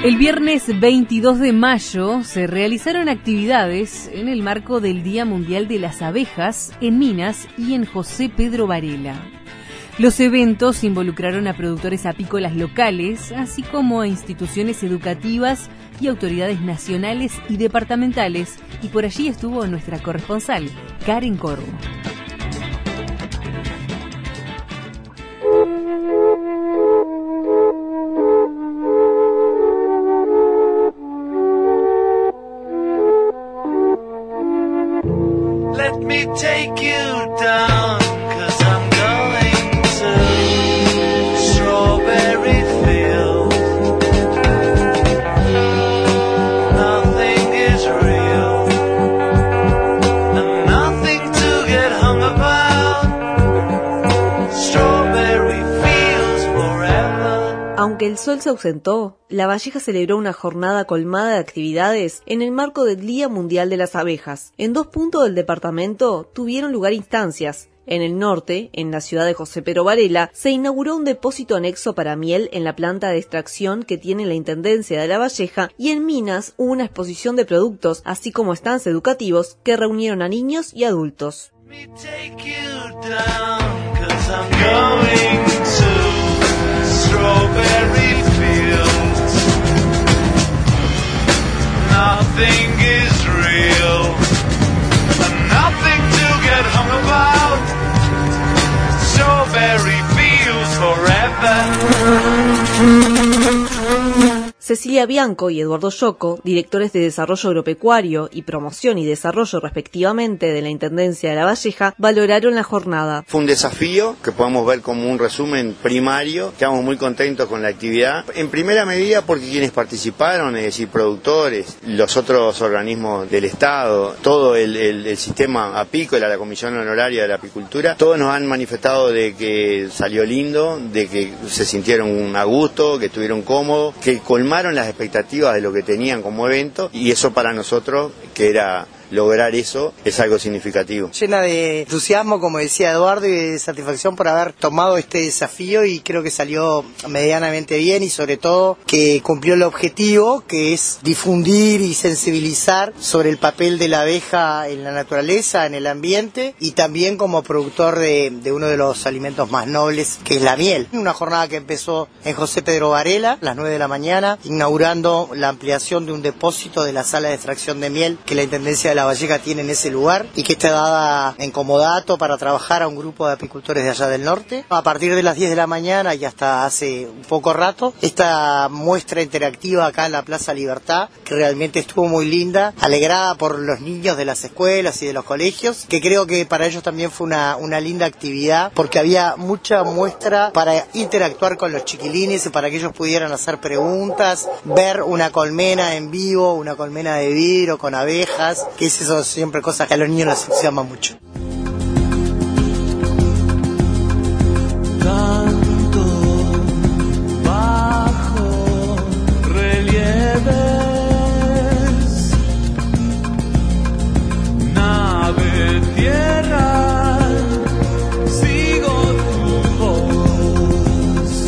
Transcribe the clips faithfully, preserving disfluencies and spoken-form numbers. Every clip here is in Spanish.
El viernes veintidós de mayo se realizaron actividades en el marco del Día Mundial de las Abejas en Minas y en José Pedro Varela. Los eventos involucraron a productores apícolas locales, así como a instituciones educativas y autoridades nacionales y departamentales, y por allí estuvo nuestra corresponsal, Karen Corvo. Let me take you down, 'cause I'm going to Strawberry Field. Nothing is real, and nothing to get hung about. Strawberry Fields forever. Aunque el sol se ausentó, La Valleja celebró una jornada colmada de actividades en el marco del Día Mundial de las Abejas. En dos puntos del departamento tuvieron lugar instancias. En el norte, en la ciudad de José Pedro Varela, se inauguró un depósito anexo para miel en la planta de extracción que tiene la Intendencia de La Valleja, y en Minas hubo una exposición de productos, así como stands educativos que reunieron a niños y adultos. Nothing is real, and nothing to get hung about. Strawberry fields forever. Cecilia Bianco y Eduardo Yocco, directores de Desarrollo Agropecuario y Promoción y Desarrollo respectivamente de la Intendencia de La Valleja, valoraron la jornada. Fue un desafío que podemos ver como un resumen primario. Estamos muy contentos con la actividad. En primera medida porque quienes participaron, es decir, productores, los otros organismos del Estado, todo el, el, el sistema apícola, la Comisión Honoraria de la Apicultura, todos nos han manifestado de que salió lindo, de que se sintieron a gusto, que estuvieron cómodos, que colmaron las expectativas de lo que tenían como evento, y eso para nosotros, que era lograr eso, es algo significativo. Llena de entusiasmo, como decía Eduardo, y de satisfacción por haber tomado este desafío, y creo que salió medianamente bien, y sobre todo que cumplió el objetivo, que es difundir y sensibilizar sobre el papel de la abeja en la naturaleza, en el ambiente, y también como productor de, de uno de los alimentos más nobles, que es la miel. Una jornada que empezó en José Pedro Varela, a las nueve de la mañana, inaugurando la ampliación de un depósito de la sala de extracción de miel que la Intendencia de La Valleja tiene en ese lugar, y que está dada en comodato para trabajar a un grupo de apicultores de allá del norte. A partir de las diez de la mañana y hasta hace un poco rato, esta muestra interactiva acá en la Plaza Libertad, que realmente estuvo muy linda, alegrada por los niños de las escuelas y de los colegios, que creo que para ellos también fue una, una linda actividad, porque había mucha muestra para interactuar con los chiquilines y para que ellos pudieran hacer preguntas, ver una colmena en vivo, una colmena de vidrio con abejas, que eso son siempre cosas que a los niños les entusiasman mucho. Canto bajo relieves, nave tierra, sigo tu voz.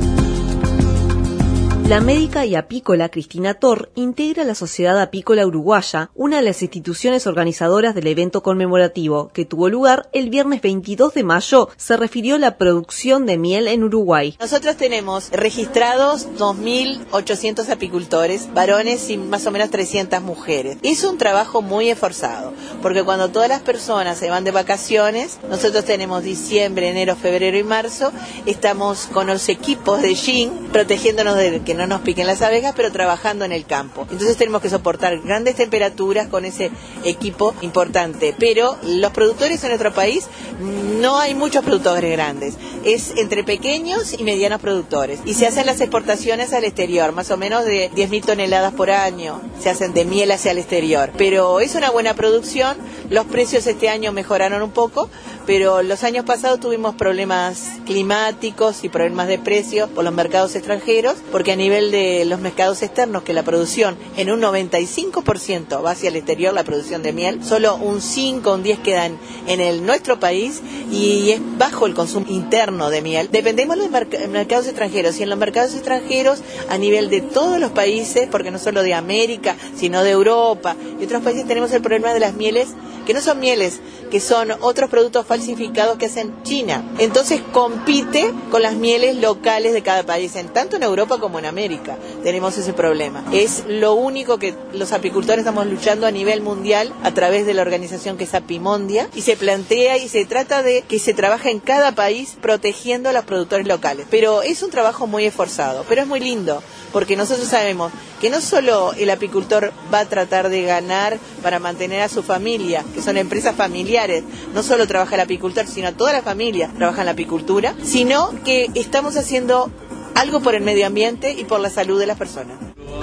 La médica y apícola Cristina Tor integra la Sociedad Apícola Uruguaya, una de las instituciones organizadoras del evento conmemorativo, que tuvo lugar el viernes veintidós de mayo. Se refirió a la producción de miel en Uruguay. Nosotros tenemos registrados dos mil ochocientos apicultores, varones, y más o menos trescientas mujeres. Es un trabajo muy esforzado, porque cuando todas las personas se van de vacaciones, nosotros tenemos diciembre, enero, febrero y marzo, estamos con los equipos de Gin, protegiéndonos de que no nos piquen las abejas, pero trabajando en el campo. Entonces tenemos que soportar grandes temperaturas con ese equipo importante. Pero los productores en nuestro país, no hay muchos productores grandes. Es entre pequeños y medianos productores. Y se hacen las exportaciones al exterior, más o menos de diez mil toneladas por año. Se hacen de miel hacia el exterior. Pero es una buena producción. Los precios este año mejoraron un poco, pero los años pasados tuvimos problemas climáticos y problemas de precio por los mercados extranjeros, porque a nivel de los mercados externos, que la producción en un noventa y cinco por ciento va hacia el exterior, la producción de miel, solo un cinco, un diez quedan en el nuestro país y es bajo el consumo interno de miel. Dependemos de los merc- mercados extranjeros, y en los mercados extranjeros a nivel de todos los países, porque no solo de América, sino de Europa y otros países, tenemos el problema de las mieles, que no son mieles, que son otros productos falsificados que hacen China. Entonces compite con las mieles locales de cada país, en tanto en Europa como en América tenemos ese problema. Es lo único que los apicultores estamos luchando a nivel mundial a través de la organización que es Apimondia, y se plantea y se trata de que se trabaje en cada país protegiendo a los productores locales. Pero es un trabajo muy esforzado, pero es muy lindo, porque nosotros sabemos que no solo el apicultor va a tratar de ganar para mantener a su familia, que son empresas familiares, no solo trabaja el apicultor, sino toda la familia trabaja en la apicultura, sino que estamos haciendo algo por el medio ambiente y por la salud de las personas.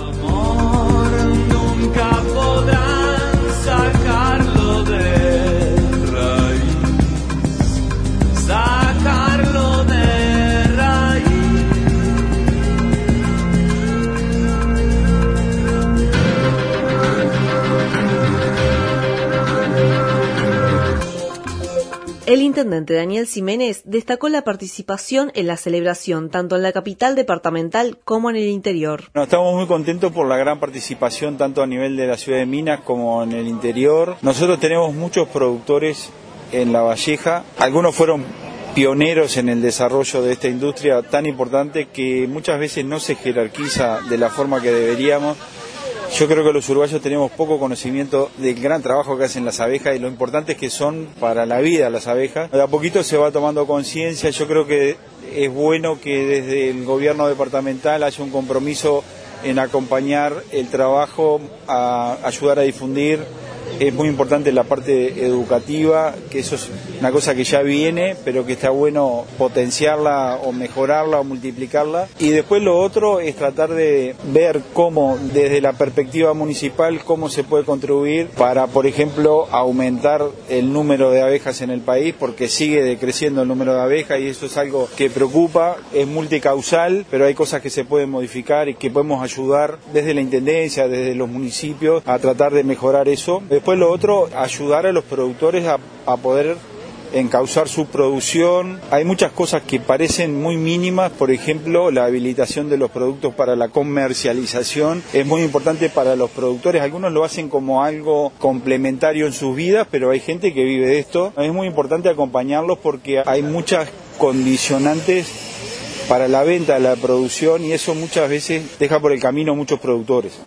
Nunca podrán sacarlo de raíz, sacarlo de raíz. El intendente Daniel Ximénez destacó la participación en la celebración tanto en la capital departamental como en el interior. No, estamos muy contentos por la gran participación tanto a nivel de la ciudad de Minas como en el interior. Nosotros tenemos muchos productores en La Valleja, algunos fueron pioneros en el desarrollo de esta industria tan importante que muchas veces no se jerarquiza de la forma que deberíamos. Yo creo que los uruguayos tenemos poco conocimiento del gran trabajo que hacen las abejas y lo importantes que son para la vida las abejas. De a poquito se va tomando conciencia. Yo creo que es bueno que desde el gobierno departamental haya un compromiso en acompañar el trabajo, a ayudar a difundir. Es muy importante la parte educativa, que eso es una cosa que ya viene, pero que está bueno potenciarla o mejorarla o multiplicarla. Y después lo otro es tratar de ver cómo, desde la perspectiva municipal, cómo se puede contribuir para, por ejemplo, aumentar el número de abejas en el país, porque sigue decreciendo el número de abejas y eso es algo que preocupa. Es multicausal, pero hay cosas que se pueden modificar y que podemos ayudar desde la intendencia, desde los municipios, a tratar de mejorar eso. Después lo otro, ayudar a los productores a, a poder encauzar su producción. Hay muchas cosas que parecen muy mínimas, por ejemplo, la habilitación de los productos para la comercialización es muy importante para los productores. Algunos lo hacen como algo complementario en sus vidas, pero hay gente que vive de esto. Es muy importante acompañarlos porque hay muchas condicionantes para la venta de la producción y eso muchas veces deja por el camino a muchos productores.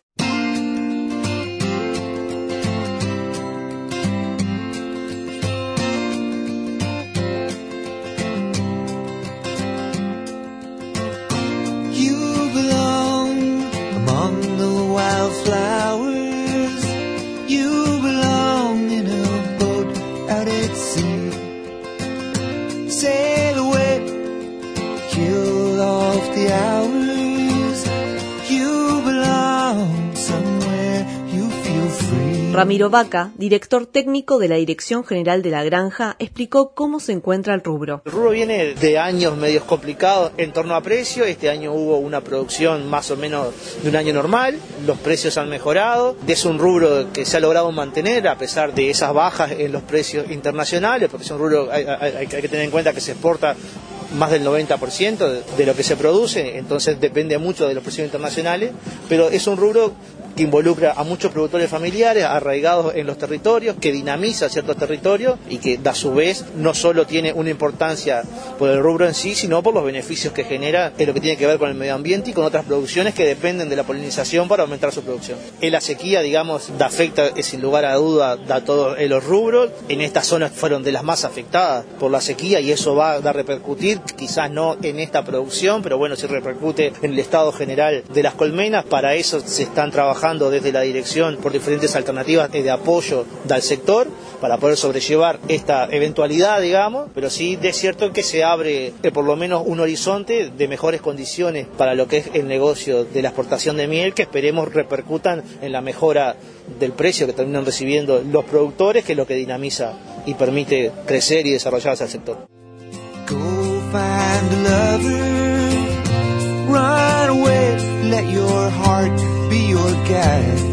Ramiro Vaca, director técnico de la Dirección General de la Granja, explicó cómo se encuentra el rubro. El rubro viene de años medios complicados en torno a precio. Este año hubo una producción más o menos de un año normal, los precios han mejorado. Es un rubro que se ha logrado mantener a pesar de esas bajas en los precios internacionales, porque es un rubro, hay, hay, hay que tener en cuenta que se exporta más del noventa por ciento de, de lo que se produce, entonces depende mucho de los precios internacionales, pero es un rubro que involucra a muchos productores familiares arraigados en los territorios, que dinamiza ciertos territorios y que a su vez no solo tiene una importancia por el rubro en sí, sino por los beneficios que genera en lo que tiene que ver con el medio ambiente y con otras producciones que dependen de la polinización para aumentar su producción. En la sequía, digamos, afecta sin lugar a duda a todos los rubros. En estas zonas fueron de las más afectadas por la sequía y eso va a repercutir, quizás no en esta producción, pero bueno, sí repercute en el estado general de las colmenas. Para eso se están trabajando trabajando desde la dirección por diferentes alternativas de apoyo del sector para poder sobrellevar esta eventualidad, digamos, pero sí es cierto que se abre eh, por lo menos un horizonte de mejores condiciones para lo que es el negocio de la exportación de miel, que esperemos repercutan en la mejora del precio que terminan recibiendo los productores, que es lo que dinamiza y permite crecer y desarrollarse al sector. Go find a lover, run away, let your heart be your guide.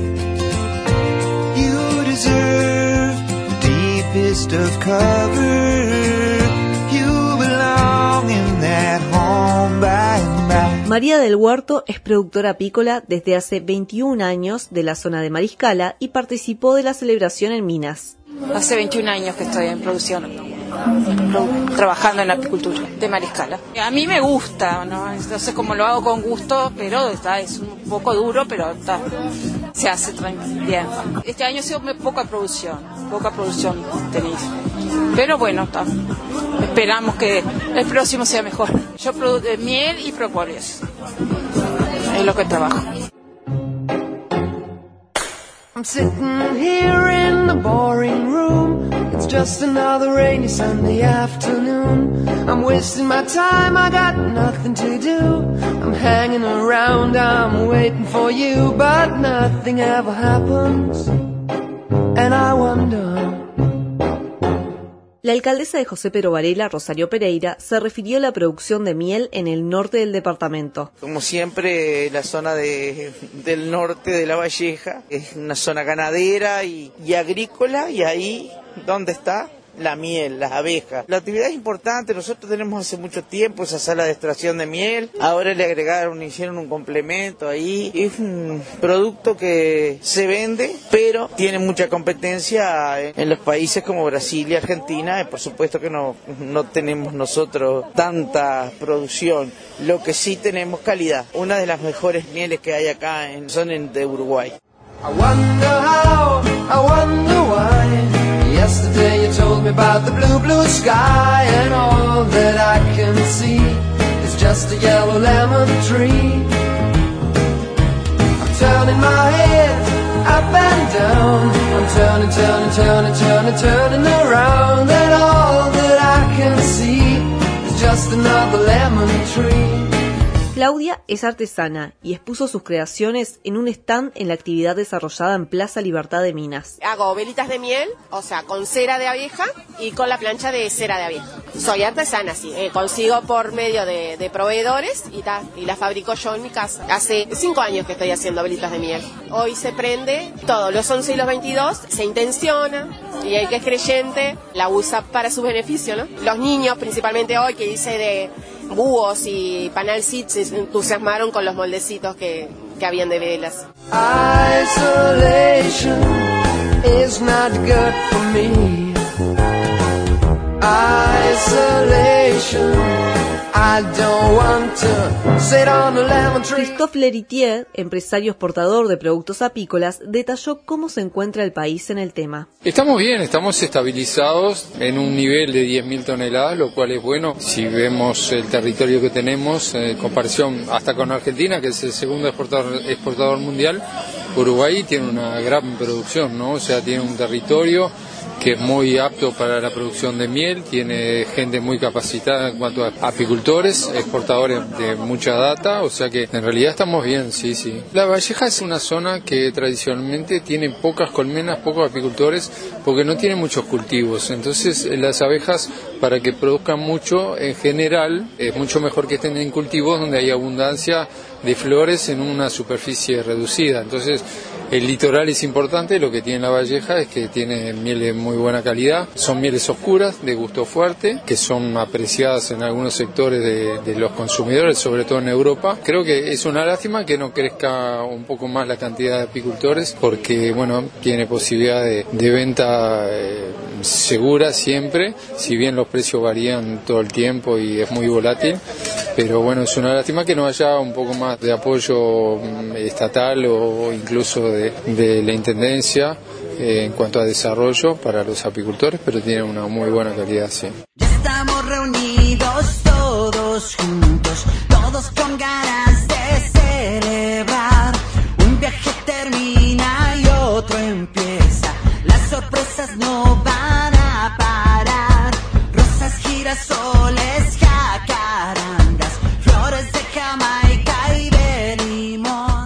You deserve the deepest of cover, you belong in that home by and by. María del Huerto es productora apícola desde hace veintiún años de la zona de Mariscala y participó de la celebración en Minas. Hace veintiún años que estoy en producción, trabajando en la apicultura de Mariscala. A mí me gusta, ¿no? Entonces, como lo hago con gusto, pero está, es un poco duro, pero está, se hace bien. Este año ha sido poca producción, poca producción tenéis. Pero bueno, está. Esperamos que el próximo sea mejor. Yo produzco miel y propóleos. Es lo que trabajo. I'm sitting here in the boring room. It's just another rainy Sunday afternoon. I'm wasting my time, I got nothing to do. I'm hanging around, I'm waiting for you, but nothing ever happens. And I wonder. La alcaldesa de José Pedro Varela, Rosario Pereira, se refirió a la producción de miel en el norte del departamento. Como siempre, la zona de, del norte de La Valleja es una zona ganadera y, y agrícola, y ahí donde está la miel, las abejas. La actividad es importante, nosotros tenemos hace mucho tiempo esa sala de extracción de miel, ahora le agregaron, hicieron un complemento ahí. Es un producto que se vende, pero tiene mucha competencia en los países como Brasil y Argentina, y por supuesto que no, no tenemos nosotros tanta producción, lo que sí tenemos calidad. Una de las mejores mieles que hay acá en, son en, de Uruguay. I wonder how, I wonder why. Yesterday you told me about the blue, blue sky, and all that I can see is just a yellow lemon tree. I'm turning my head up and down, I'm turning, turning, turning, turning, turning around, and all that I can see is just another lemon tree. Claudia es artesana y expuso sus creaciones en un stand en la actividad desarrollada en Plaza Libertad de Minas. Hago velitas de miel, o sea, con cera de abeja y con la plancha de cera de abeja. Soy artesana, sí. Eh, consigo por medio de, de proveedores y, ta, y las fabrico yo en mi casa. Hace cinco años que estoy haciendo velitas de miel. Hoy se prende todo, los once y los veintidós, se intenciona y el que es creyente la usa para su beneficio, ¿no? Los niños, principalmente hoy, que hice de búhos y panalcits, se entusiasmaron con los moldecitos que, que habían de velas. Isolation is not good for me. Isolation, I don't want to sit on a lemon tree. Christophe Leritier, empresario exportador de productos apícolas, detalló cómo se encuentra el país en el tema. Estamos bien, estamos estabilizados en un nivel de diez mil toneladas, lo cual es bueno. Si vemos el territorio que tenemos, en comparación hasta con Argentina, que es el segundo exportador, exportador mundial, Uruguay tiene una gran producción, ¿no? O sea, tiene un territorio que es muy apto para la producción de miel, tiene gente muy capacitada en cuanto a apicultores, exportadores de mucha data, o sea que en realidad estamos bien, sí, sí. La Valleja es una zona que tradicionalmente tiene pocas colmenas, pocos apicultores, porque no tiene muchos cultivos, entonces las abejas, para que produzcan mucho, en general, es mucho mejor que estén en cultivos donde hay abundancia de flores en una superficie reducida. Entonces el litoral es importante, lo que tiene la Valleja es que tiene miel de muy buena calidad, son mieles oscuras, de gusto fuerte, que son apreciadas en algunos sectores de, de los consumidores, sobre todo en Europa. Creo que es una lástima que no crezca un poco más la cantidad de apicultores, porque bueno, tiene posibilidad de, de venta eh, segura siempre, si bien los precios varían todo el tiempo y es muy volátil, pero bueno, es una lástima que no haya un poco más de apoyo estatal o incluso de, de la intendencia eh, en cuanto a desarrollo para los apicultores, pero tiene una muy buena calidad, sí. Ya estamos reunidos todos juntos, todos con ganas de celebrar un viaje terminado.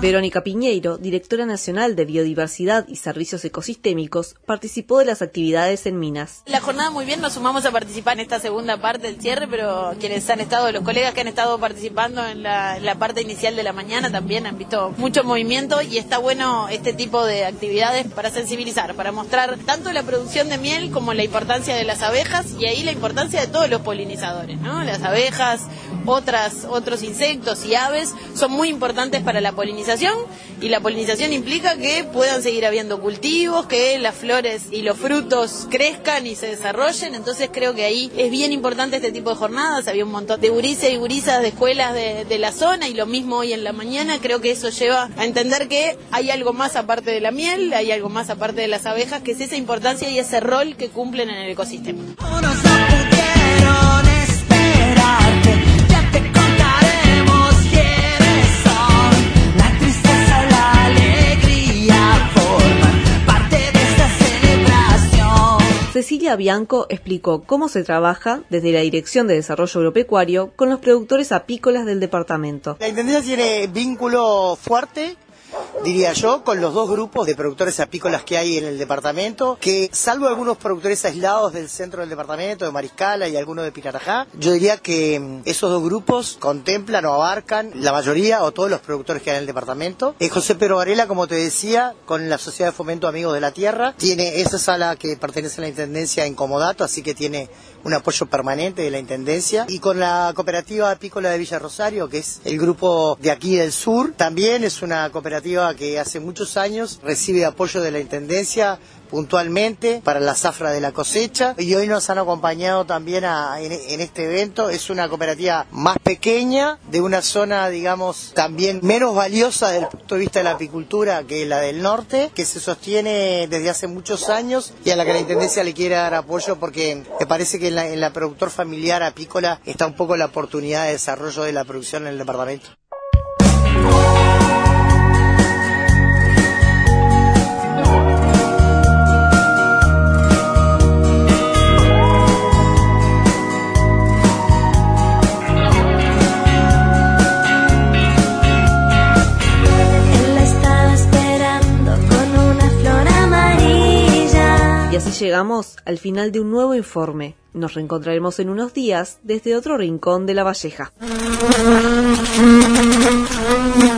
Verónica Piñeiro, directora nacional de Biodiversidad y Servicios Ecosistémicos, participó de las actividades en Minas. La jornada muy bien, nos sumamos a participar en esta segunda parte del cierre, pero quienes han estado, los colegas que han estado participando en la, en la parte inicial de la mañana también han visto mucho movimiento y está bueno este tipo de actividades para sensibilizar, para mostrar tanto la producción de miel como la importancia de las abejas y ahí la importancia de todos los polinizadores, ¿no? Las abejas, otras, otros insectos y aves son muy importantes para la polinización y la polinización implica que puedan seguir habiendo cultivos, que las flores y los frutos crezcan y se desarrollen, entonces creo que ahí es bien importante este tipo de jornadas, había un montón de gurises y gurisas de escuelas de, de la zona y lo mismo hoy en la mañana, creo que eso lleva a entender que hay algo más aparte de la miel, hay algo más aparte de las abejas, que es esa importancia y ese rol que cumplen en el ecosistema. Cecilia Bianco explicó cómo se trabaja desde la Dirección de Desarrollo Agropecuario con los productores apícolas del departamento. La Intendencia tiene vínculo fuerte, diría yo, con los dos grupos de productores apícolas que hay en el departamento, que salvo algunos productores aislados del centro del departamento, de Mariscala y algunos de Pinarajá, yo diría que esos dos grupos contemplan o abarcan la mayoría o todos los productores que hay en el departamento. Eh, José Pedro Varela, como te decía, con la Sociedad de Fomento Amigos de la Tierra, tiene esa sala que pertenece a la Intendencia en comodato, así que tiene un apoyo permanente de la Intendencia, y con la Cooperativa Apícola de Villa Rosario, que es el grupo de aquí del sur, también es una cooperativa que hace muchos años recibe apoyo de la Intendencia puntualmente para la zafra de la cosecha y hoy nos han acompañado también a, en, en este evento. Es una cooperativa más pequeña, de una zona, digamos, también menos valiosa desde el punto de vista de la apicultura que la del norte, que se sostiene desde hace muchos años y a la que la Intendencia le quiere dar apoyo porque me parece que en la, en la productor familiar apícola está un poco la oportunidad de desarrollo de la producción en el departamento. Y así llegamos al final de un nuevo informe. Nos reencontraremos en unos días desde otro rincón de La Valleja.